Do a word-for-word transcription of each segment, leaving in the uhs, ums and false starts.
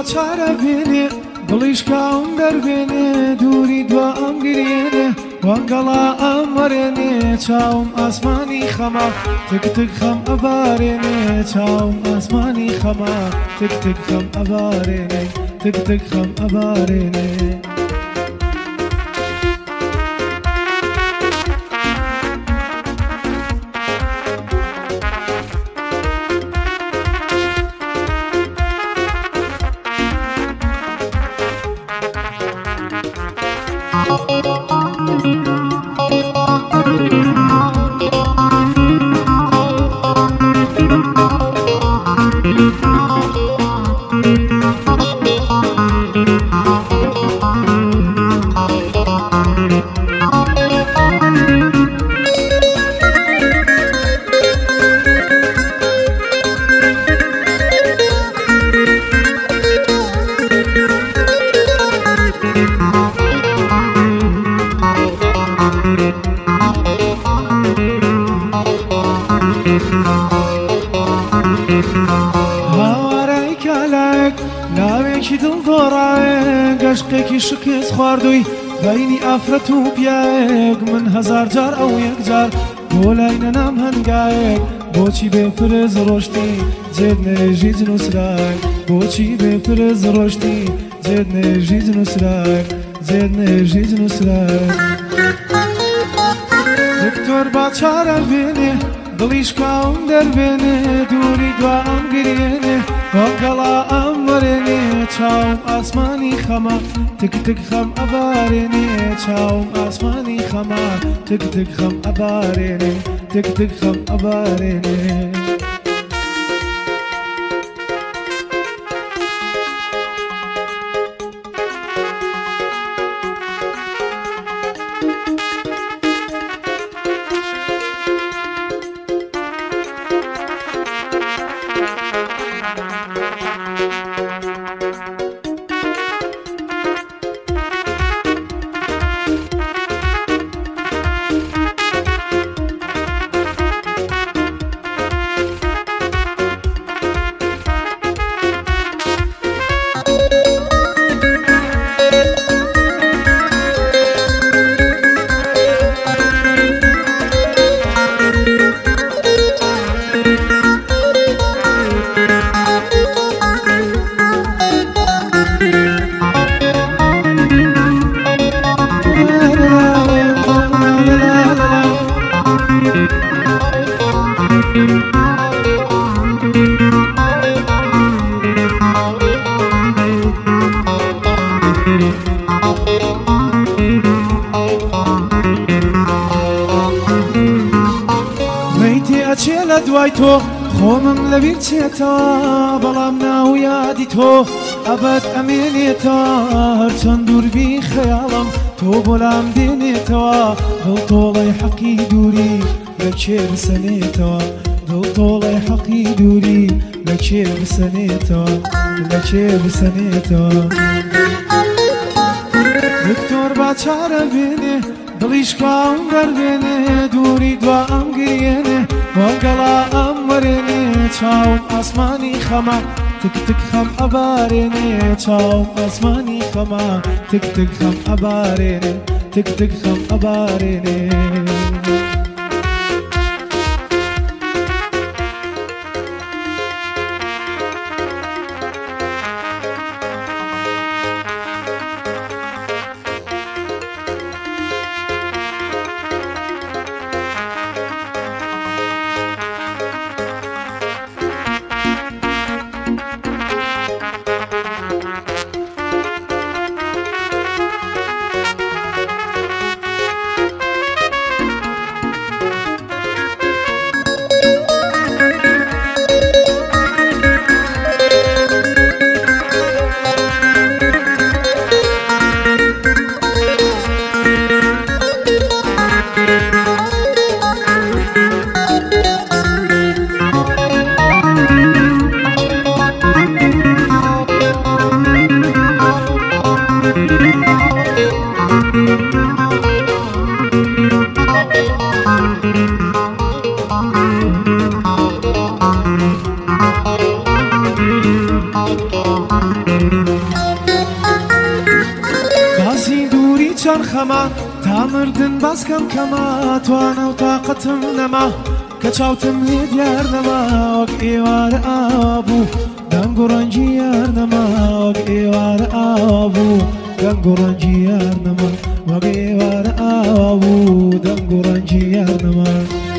چارە بێنێ دڵیش کاوم دەربێنێ دووری دوا ئەم گرێنێ وەگەڵا ئەمەرێنێ چاوم ئاسمانی خەما تک تک خەم ئەبارێنێ چاوم ئاسمانی خەما تک تک خەم ئەبارێنێ تک تک خەم ئەبارێنێ هاوارای کالاک ناوێکی دڵدۆڕایەک عشقێکی شکست خواردووی بەینی ئافرەت و پیاەک من هەزار جار ئەو یەکجار بۆ لای نەنام هەنگایەک بۆچی بێپرز ڕۆشتی جێت نێژی جنووسراک بۆچی بێپرز ڕۆشتی جێت نێژی جنووسراک جێت نێژی جنووسراک دکتۆر با چارە بێنێ دڵیش کاوم دەربێنێ دووری دوا ئەم گرێنێ وەگەڵا ئەمەرێنێ چاوم ئاسمانی خەما تک تک خەم ئەبارێنێ چاوم ئاسمانی خەما تک تک خەم ئەبارێنێ تک تک خەم ئەبارێنێ مەیتێ ئەچێ لە دوای تۆ خۆمم لەبیر چێتەوە بەڵام ناو یادی تۆ ئەبەت ئەمێنێتەوە هەرچەند دووربی خەیاڵم تۆ بۆلام دێنێتەوە دڵتۆڵەی حەقی دووری لە کێ بسەنێتەوە دڵتۆڵەی حەقی دووری لە کێ بسەنێتەوە لە کێ بسەنێتەوە دکتۆر با چارە بێنێ دڵیش کاوم دەربێنێ دووری دوا ئەم گرێنێ وەگەڵا ئەمەرێنێ چاوم ئاسمانی خەما تک تک خەم ئەبارێنێ چاوم ئاسمانی خەما تک تک خەم ئەبارێنێ تک تک خەم ئەبارێنێ باسی دووری چەند خەمە تا مردن باسکەم کەمە توانە و تااقەتم نەما کە چاوتم لێ دیار نەما وەک ئێوارە ئاوا بوو دەنگ و ڕەنگی یار نەما وەک ئێوارە ئاوا بوو دەنگ و ڕەنگی یار نەما وەک ئێوارە ئاوا بوو دەنگ و ڕەنگی یار نەما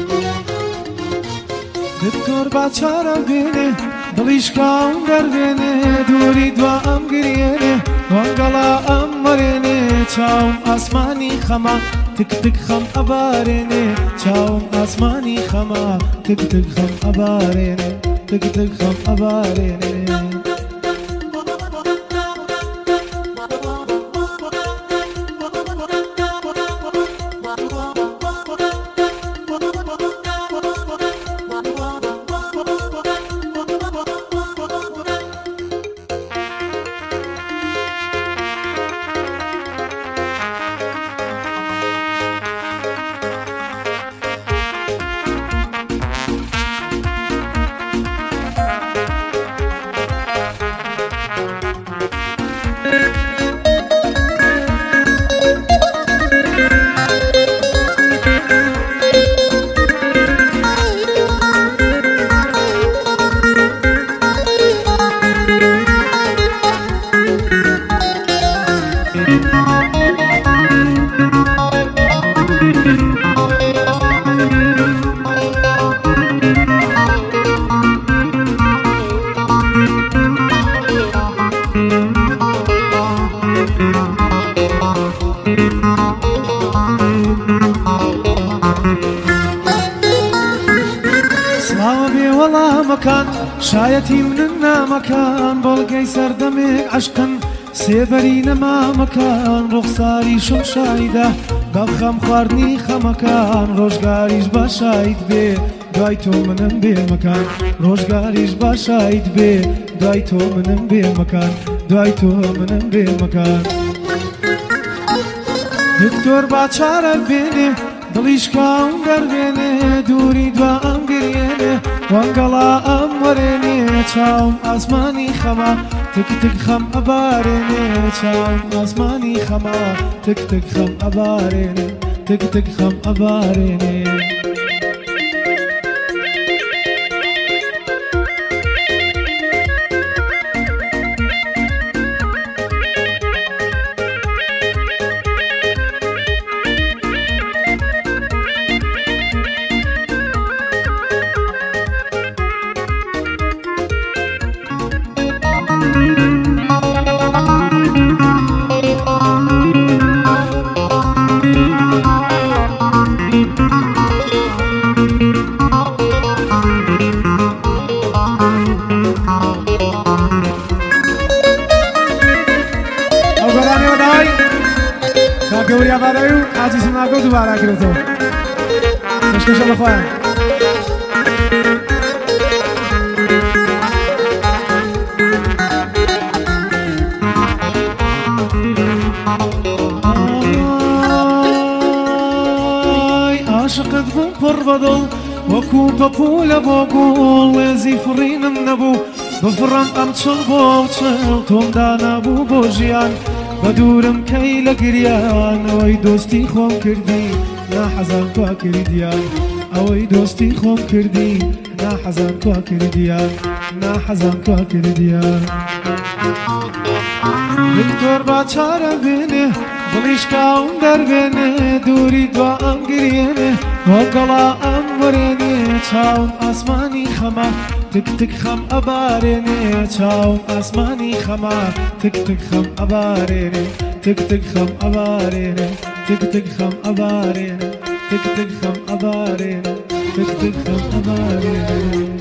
دکتۆر با چارە بێنێ دڵیش کاوم دەربێنێ دووری دوا ئەم گرێنێ وەنگەڵا ئەم مەرێنێ چاوم ئاسمانی خەمە تک تک خەم ئەبارێنێ چاوم ئاسمانی خەمە تک تک خەم ئەبارێنێ تک تک خەم ئەبارێنێ وەڵامەکان شایەتی منن نامەکان بەڵگەی سەردەمێک عەشقن سێبەری نەمامەکان ڕوخساری شم شایدە بەخەم خواردنی خەمەکان ڕۆژگاریش باشایت بێ دوای تۆ منم بێ مەکان ڕۆژگاریش باشایت بێ دوای تۆ منم بێ مەکان دوای تۆ منم بێ مەکان دکتۆر با چارە بێنێ دڵیش کاوم دەربێنێ دووری دوا ئەم گرێنێ وەنگەڵا ئەم وەرێنێ چاوم ئاسمانی خەمە تک تک خەم ئەبارێنێ چاوم ئاسمانی خەمە تک تک خەم ئەبارێنێ تک تک خەم ئەبارێنێ گەوریا بارەی و ئازیزم ناگۆ دووبارە کرێتەوە پێشکەشە بەخۆیان عاشقت بووم پڕ بەدڵ وەکو پەپوولە بۆ گوڵ وێزی فڕینم نەبوو بفڕم ئەم چڵ بۆ چڵ تۆم دانابوو بۆ ژیان بەدورم کەی لە گریان ئەوەی دۆستی خۆم کردی ناحەزان توا کردیان ئەوەی دۆستی خۆم کردی ناحەزان توا کردیان ناحەزان توا کردیان دکتۆر با چارە بێنێ دڵیش کاوم دەربێنێ دووری دوا ئەم گرێنێ وەگەڵا ئەم وەرێنێ چاوم ئاسمانی خەمە تک تک خەم ئەبارێنێ چاوم ئاسمانی خەمە تک تک خەم ئەبارێنێ تک تک خەم ئەبارێنێ تک تک خەم ئەبارێنێ تک تک خەم ئەبارێنێ تک تک خەم ئەبارێنێ